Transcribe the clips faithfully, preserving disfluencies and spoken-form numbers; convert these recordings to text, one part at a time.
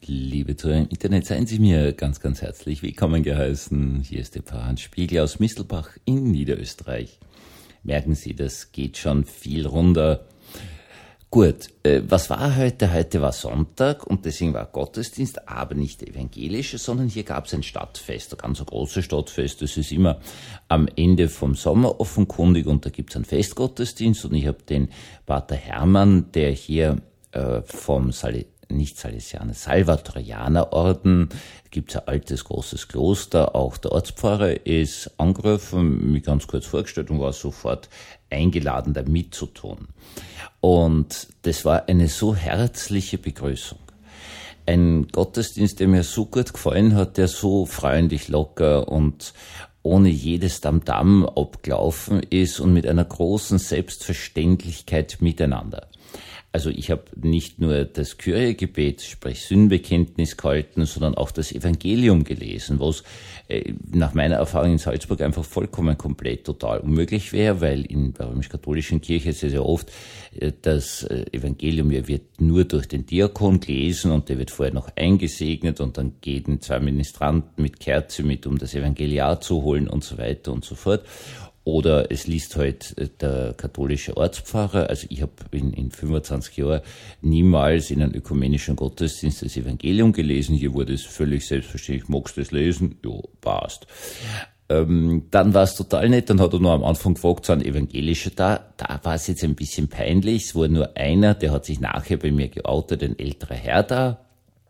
Liebe Zuhörer im Internet, seien Sie mir ganz, ganz herzlich willkommen geheißen. Hier ist der Pfarrer Hans Spiegel aus Mistelbach in Niederösterreich. Merken Sie, das geht schon viel runter. Gut, äh, was war heute? Heute war Sonntag und deswegen war Gottesdienst, aber nicht der evangelische, sondern hier gab es ein Stadtfest, ein ganz großes Stadtfest. Das ist immer am Ende vom Sommer offenkundig und da gibt es einen Festgottesdienst und ich habe den Pater Hermann, der hier äh, vom Sal- nicht Salesianer, Salvatorianerorden, gibt es ein altes, großes Kloster, auch der Ortspfarrer ist angerufen, mich ganz kurz vorgestellt und war sofort eingeladen, da mitzutun. Und das war eine so herzliche Begrüßung. Ein Gottesdienst, der mir so gut gefallen hat, der so freundlich, locker und ohne jedes Tamtam abgelaufen ist und mit einer großen Selbstverständlichkeit miteinander. Also ich habe nicht nur das Kyriegebet, sprich Sündenbekenntnis gehalten, sondern auch das Evangelium gelesen, was äh, nach meiner Erfahrung in Salzburg einfach vollkommen komplett total unmöglich wäre, weil in der römisch-katholischen Kirche ist es ja oft, äh, das äh, Evangelium ja wird nur durch den Diakon gelesen und der wird vorher noch eingesegnet und dann gehen zwei Ministranten mit Kerze mit, um das Evangeliar zu holen und so weiter und so fort. Oder es liest halt der katholische Ortspfarrer. Also ich habe in, in fünfundzwanzig Jahren niemals in einem ökumenischen Gottesdienst das Evangelium gelesen. Hier wurde es völlig selbstverständlich, magst du das lesen? Jo, passt. Ähm, dann war es total nett, dann hat er noch am Anfang gefragt, so ein evangelischer da. Da war es jetzt ein bisschen peinlich. Es war nur einer, der hat sich nachher bei mir geoutet, ein älterer Herr da.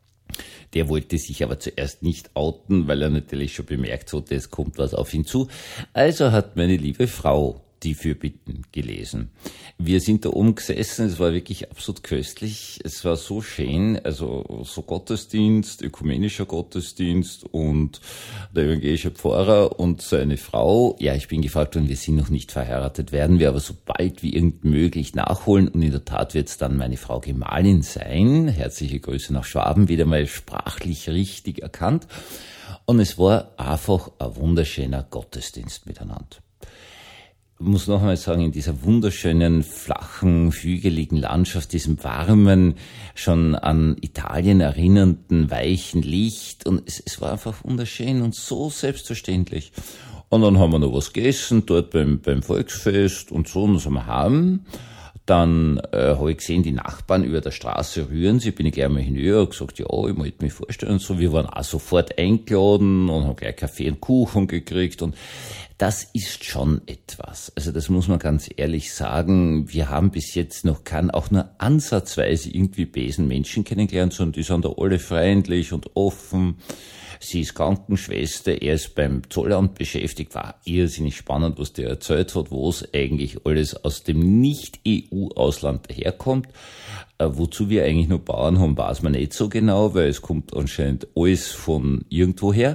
Der wollte sich aber zuerst nicht outen, weil er natürlich schon bemerkt hatte, es kommt was auf ihn zu. Also hat meine liebe Frau die Fürbitten gelesen. Wir sind da oben gesessen, es war wirklich absolut köstlich. Es war so schön, also so Gottesdienst, ökumenischer Gottesdienst und der evangelische Pfarrer und seine Frau. Ja, ich bin gefragt worden, wir sind noch nicht verheiratet, werden wir aber so bald wie irgend möglich nachholen und in der Tat wird es dann meine Frau Gemahlin sein. Herzliche Grüße nach Schwaben, wieder mal sprachlich richtig erkannt. Und es war einfach ein wunderschöner Gottesdienst miteinander. Ich muss noch einmal sagen, in dieser wunderschönen, flachen, hügeligen Landschaft, diesem warmen, schon an Italien erinnernden, weichen Licht. Und es, es war einfach wunderschön und so selbstverständlich. Und dann haben wir noch was gegessen, dort beim, beim Volksfest und so, und das haben wir heim. Dann äh, habe ich gesehen, die Nachbarn über der Straße rühren sich, bin ich gleich mal hinüber und gesagt, ja, ich wollte mich vorstellen und so. Wir waren auch sofort eingeladen und haben gleich Kaffee und Kuchen gekriegt und das ist schon etwas. Also das muss man ganz ehrlich sagen. Wir haben bis jetzt noch keinen, auch nur ansatzweise irgendwie bösen Menschen kennengelernt, sondern die sind da alle freundlich und offen. Sie ist Krankenschwester, er ist beim Zollamt beschäftigt, war irrsinnig spannend, was der erzählt hat, wo es eigentlich alles aus dem Nicht-E U-Ausland daherkommt. Äh, wozu wir eigentlich nur Bauern haben, weiß man nicht so genau, weil es kommt anscheinend alles von irgendwoher.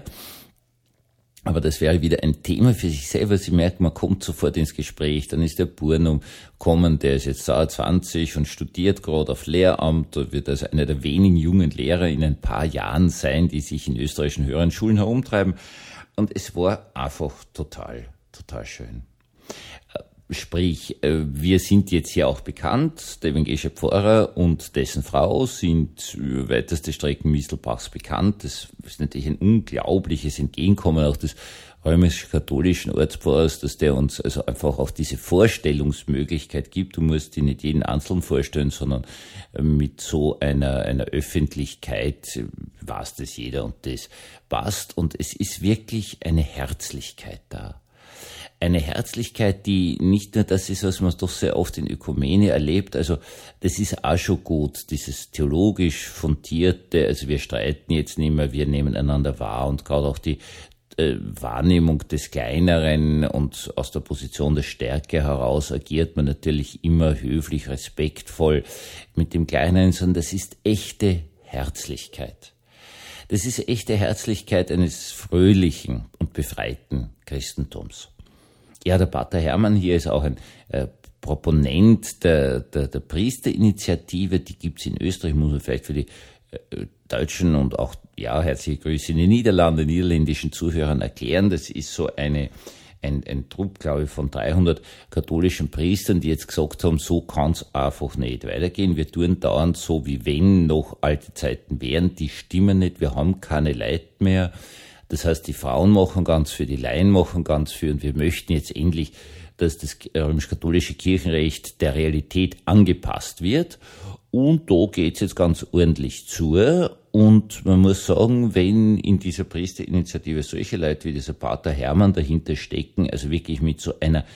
Aber das wäre wieder ein Thema für sich selber. Sie merken, man kommt sofort ins Gespräch. Dann ist der Burnum kommen, der ist jetzt zwanzig und studiert gerade auf Lehramt. Da wird also einer der wenigen jungen Lehrer in ein paar Jahren sein, die sich in österreichischen höheren Schulen herumtreiben. Und es war einfach total, total schön. Sprich, wir sind jetzt hier auch bekannt, der evangelische Pfarrer und dessen Frau sind über weiteste Strecken Mistelbachs bekannt. Das ist natürlich ein unglaubliches Entgegenkommen auch des römisch-katholischen Ortspfarrers, dass der uns also einfach auch diese Vorstellungsmöglichkeit gibt. Du musst dir nicht jeden Einzelnen vorstellen, sondern mit so einer, einer Öffentlichkeit weiß das jeder und das passt. Und es ist wirklich eine Herzlichkeit da. Eine Herzlichkeit, die nicht nur das ist, was man doch sehr oft in Ökumene erlebt, also das ist auch schon gut, dieses theologisch fundierte, also wir streiten jetzt nicht mehr, wir nehmen einander wahr und gerade auch die äh, Wahrnehmung des Kleineren und aus der Position der Stärke heraus agiert man natürlich immer höflich, respektvoll mit dem Kleineren, sondern das ist echte Herzlichkeit. Das ist echte Herzlichkeit eines fröhlichen und befreiten Christentums. Ja, der Pater Hermann hier ist auch ein äh, Proponent der, der, der Priesterinitiative, die gibt's in Österreich, muss man vielleicht für die äh, deutschen und auch, ja, herzliche Grüße in den Niederlanden, niederländischen Zuhörern erklären. Das ist so eine ein, ein Trupp, glaube ich, von dreihundert katholischen Priestern, die jetzt gesagt haben, so kann's einfach nicht weitergehen. Wir tun dauernd so, wie wenn noch alte Zeiten wären. Die stimmen nicht, wir haben keine Leute mehr. Das heißt, die Frauen machen ganz viel, die Laien machen ganz viel und wir möchten jetzt endlich, dass das römisch-katholische Kirchenrecht der Realität angepasst wird. Und da geht's jetzt ganz ordentlich zu. Und man muss sagen, wenn in dieser Priesterinitiative solche Leute wie dieser Pater Hermann dahinter stecken, also wirklich mit so einer,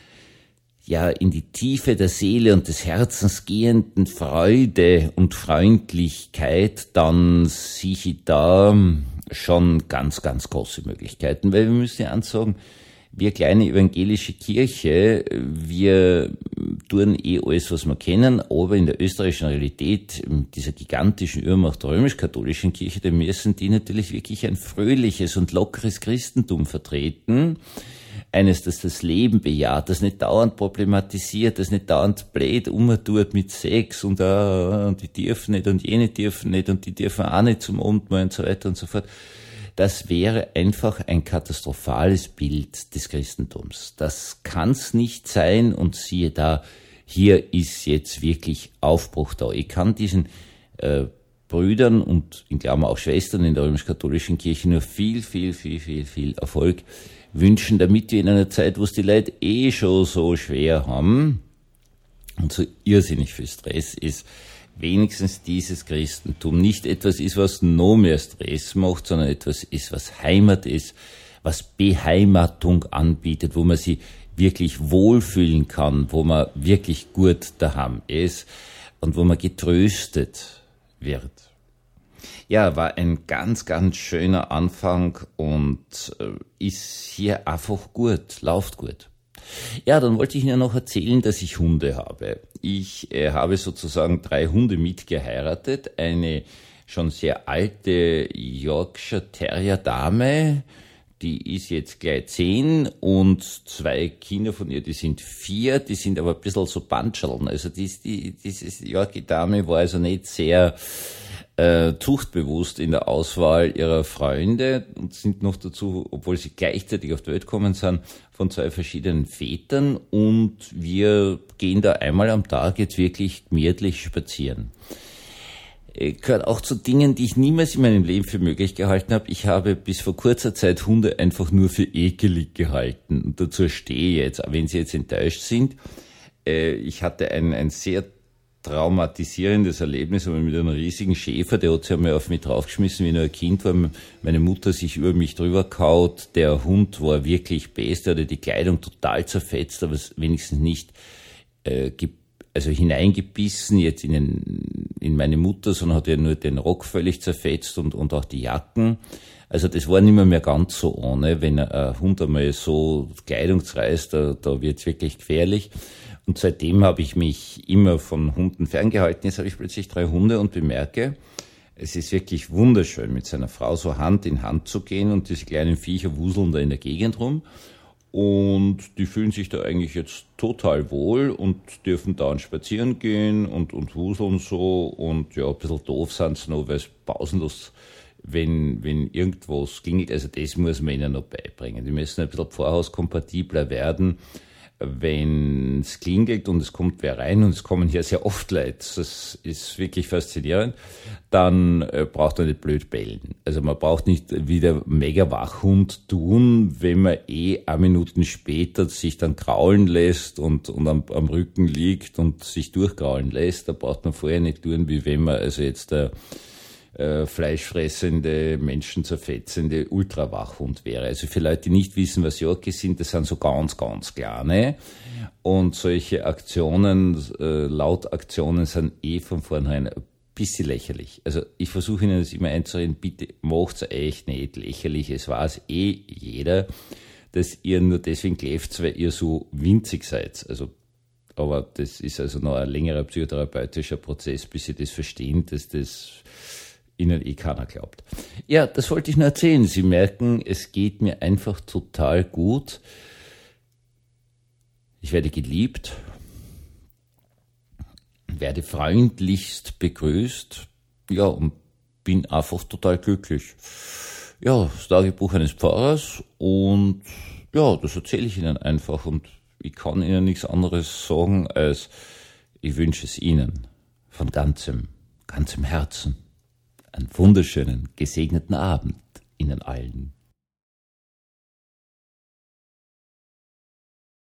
ja, in die Tiefe der Seele und des Herzens gehenden Freude und Freundlichkeit, dann sehe ich da schon ganz, ganz große Möglichkeiten. Weil wir müssen ja ansagen, wir kleine evangelische Kirche, wir tun eh alles, was wir kennen, aber in der österreichischen Realität, dieser gigantischen Übermacht der römisch-katholischen Kirche, da müssen die natürlich wirklich ein fröhliches und lockeres Christentum vertreten. Eines, das das Leben bejaht, das nicht dauernd problematisiert, das nicht dauernd blöd umtut mit Sex und, uh, und die dürfen nicht und jene dürfen nicht und die dürfen auch nicht zum Abendmahl und so weiter und so fort. Das wäre einfach ein katastrophales Bild des Christentums. Das kann's nicht sein und siehe da, hier ist jetzt wirklich Aufbruch da. Ich kann diesen äh, Brüdern und in Klammern auch Schwestern in der römisch-katholischen Kirche nur viel, viel, viel, viel, viel Erfolg wünschen, damit wir in einer Zeit, wo es die Leute eh schon so schwer haben und so irrsinnig viel Stress ist, wenigstens dieses Christentum nicht etwas ist, was noch mehr Stress macht, sondern etwas ist, was Heimat ist, was Beheimatung anbietet, wo man sich wirklich wohlfühlen kann, wo man wirklich gut daheim ist und wo man getröstet wird. Ja, war ein ganz, ganz schöner Anfang und äh, ist hier einfach gut, läuft gut. Ja, dann wollte ich Ihnen noch erzählen, dass ich Hunde habe. Ich äh, habe sozusagen drei Hunde mitgeheiratet. Eine schon sehr alte Yorkshire Terrier Dame, die ist jetzt gleich zehn und zwei Kinder von ihr, die sind vier, die sind aber ein bisschen so Bandscherln. Also dies, die, diese Yorkie Dame war also nicht sehr äh, zuchtbewusst in der Auswahl ihrer Freunde und sind noch dazu, obwohl sie gleichzeitig auf die Welt gekommen sind, von zwei verschiedenen Vätern und wir gehen da einmal am Tag jetzt wirklich gemütlich spazieren. Gehört auch zu Dingen, die ich niemals in meinem Leben für möglich gehalten habe. Ich habe bis vor kurzer Zeit Hunde einfach nur für ekelig gehalten und dazu stehe ich jetzt, wenn sie jetzt enttäuscht sind. Ich hatte ein, ein sehr traumatisierendes Erlebnis aber mit einem riesigen Schäfer, der hat sich einmal auf mich draufgeschmissen, wie nur ein Kind war. Meine Mutter sich über mich drüber kaut. Der Hund war wirklich best, der hatte die Kleidung total zerfetzt, aber wenigstens nicht äh, also hineingebissen jetzt in, den, in meine Mutter, sondern hat ja nur den Rock völlig zerfetzt und, und auch die Jacken. Also das war nicht mehr, mehr ganz so ohne. Wenn ein Hund einmal so Kleidung zerreißt, da, da wird's wirklich gefährlich. Und seitdem habe ich mich immer von Hunden ferngehalten. Jetzt habe ich plötzlich drei Hunde und bemerke, es ist wirklich wunderschön, mit seiner Frau so Hand in Hand zu gehen und diese kleinen Viecher wuseln da in der Gegend rum. Und die fühlen sich da eigentlich jetzt total wohl und dürfen da spazieren gehen und, und wuseln so. Und ja, ein bisschen doof sind sie noch, weil es pausenlos, wenn, wenn irgendwas klingelt. Also das muss man ihnen noch beibringen. Die müssen ein bisschen pfarrhauskompatibler werden. Wenn es klingelt und es kommt wer rein und es kommen hier sehr oft Leute, das ist wirklich faszinierend, dann äh, braucht man nicht blöd bellen. Also man braucht nicht wie der mega Wachhund tun, wenn man eh ein Minuten später sich dann kraulen lässt und, und am, am Rücken liegt und sich durchkraulen lässt. Da braucht man vorher nicht tun, wie wenn man also jetzt der Äh, fleischfressende, menschenzerfetzende Ultrawachhund wäre. Also für Leute, die nicht wissen, was Yorkies sind, das sind so ganz, ganz kleine. Und solche Aktionen, äh, Lautaktionen sind eh von vornherein ein bisschen lächerlich. Also ich versuche Ihnen das immer einzureden, bitte macht's echt nicht lächerlich. Es weiß eh jeder, dass ihr nur deswegen kläft, weil ihr so winzig seid. Also aber das ist also noch ein längerer psychotherapeutischer Prozess, bis Sie das verstehen, dass das Ihnen eh keiner glaubt. Ja, das wollte ich nur erzählen. Sie merken, es geht mir einfach total gut. Ich werde geliebt, werde freundlichst begrüßt, ja, und bin einfach total glücklich. Ja, das Tagebuch eines Pfarrers und Ja, das erzähle ich Ihnen einfach und ich kann Ihnen nichts anderes sagen, als ich wünsche es Ihnen von ganzem, ganzem Herzen. Einen wunderschönen, gesegneten Abend Ihnen allen.